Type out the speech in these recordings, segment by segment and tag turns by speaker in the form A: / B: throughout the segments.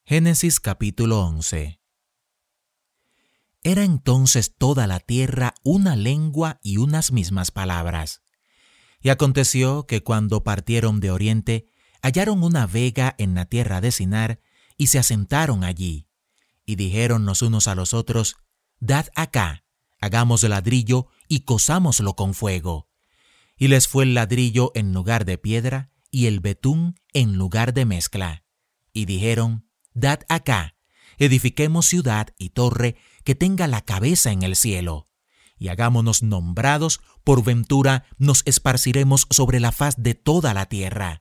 A: Génesis capítulo 11. Era entonces toda la tierra una lengua y unas mismas palabras. Y aconteció que cuando partieron de oriente, hallaron una vega en la tierra de Sinar, y se asentaron allí. Y dijeron los unos a los otros: Dad acá, hagamos ladrillo y cozámoslo con fuego. Y les fue el ladrillo en lugar de piedra, y el betún en lugar de mezcla. Y dijeron: Dad acá, edifiquemos ciudad y torre que tenga la cabeza en el cielo. Y hagámonos nombrados, por ventura nos esparciremos sobre la faz de toda la tierra.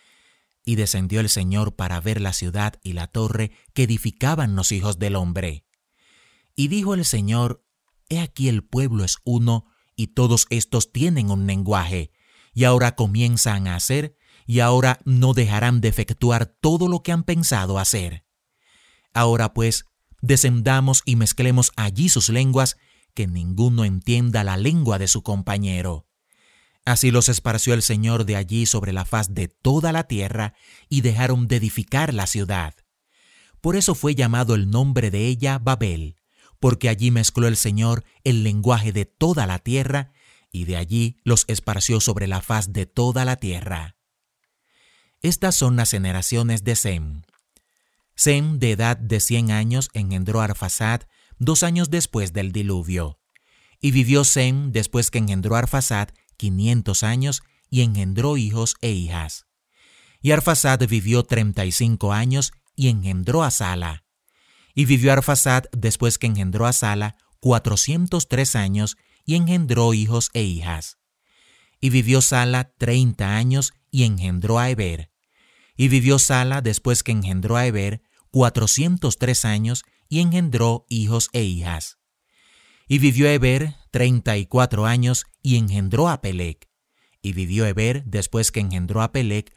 A: Y descendió el Señor para ver la ciudad y la torre que edificaban los hijos del hombre. Y dijo el Señor: He aquí el pueblo es uno, y todos estos tienen un lenguaje, y ahora comienzan a hacer, y ahora no dejarán de efectuar todo lo que han pensado hacer. Ahora pues, descendamos y mezclemos allí sus lenguas, que ninguno entienda la lengua de su compañero. Así los esparció el Señor de allí sobre la faz de toda la tierra, y dejaron de edificar la ciudad. Por eso fue llamado el nombre de ella Babel, porque allí mezcló el Señor el lenguaje de toda la tierra, y de allí los esparció sobre la faz de toda la tierra. Estas son las generaciones de Sem. Sem, de edad de 100 años, engendró a Arfaxad 2 años después del diluvio. Y vivió Sem, después que engendró a Arfaxad, 500 años, y engendró hijos e hijas. Y Arfaxad vivió 35 años, y engendró a Sala. Y vivió Arfaxad, después que engendró a Sala, 403 años, y engendró hijos e hijas. Y vivió Sala 30 años, y engendró a Heber. Y vivió Sala, después que engendró a Heber, 403 años, y engendró hijos e hijas. Y vivió Heber 34 años, y engendró a Peleg. Y vivió Heber, después que engendró a Peleg,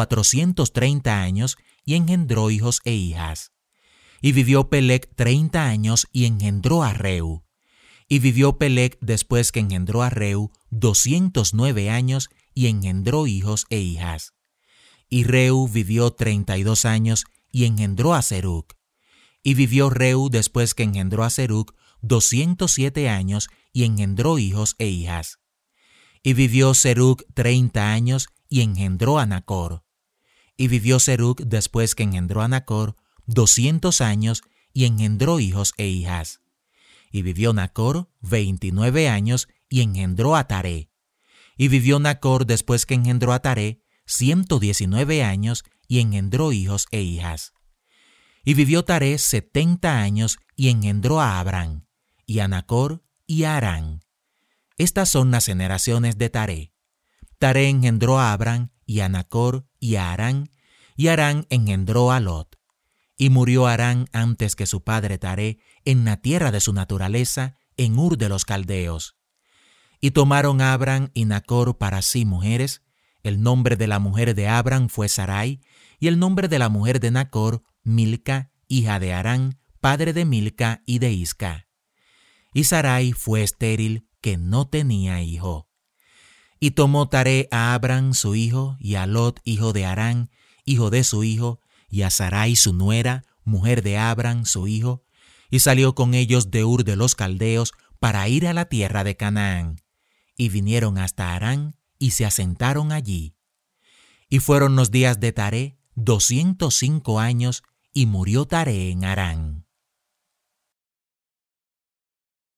A: 430 años, y engendró hijos e hijas. Y vivió Peleg 30 años, y engendró a Reu. Y vivió Peleg, después que engendró a Reu, 209 años, y engendró hijos e hijas. Y Reu vivió 32 años, y engendró a Serug. Y vivió Reu, después que engendró a Serug, 207 años, y engendró hijos e hijas. Y vivió Serug 30 años, y engendró a Nacor. Y vivió Serug, después que engendró a Nacor, 200 años, y engendró hijos e hijas. Y vivió Nacor 29 años, y engendró a Taré. Y vivió Nacor, después que engendró a Taré, 119 años, y engendró hijos e hijas. Y vivió Taré 70 años, y engendró a Abram, y a Nacor, y a Harán. Estas son las generaciones de Taré. Taré engendró a Abram, y a Nacor, y a Harán, y Harán engendró a Lot. Y murió Harán antes que su padre Taré, en la tierra de su naturaleza, en Ur de los Caldeos. Y tomaron a Abram y Nacor para sí mujeres. El nombre de la mujer de Abram fue Sarai, y el nombre de la mujer de Nacor, Milca, hija de Harán, padre de Milca y de Isca. Y Sarai fue estéril, que no tenía hijo. Y tomó Taré a Abram su hijo, y a Lot hijo de Harán, hijo de su hijo, y a Sarai su nuera, mujer de Abram su hijo, y salió con ellos de Ur de los Caldeos para ir a la tierra de Canaán. Y vinieron hasta Harán, y se asentaron allí. Y fueron los días de Taré 205 años, y murió Taré en Harán.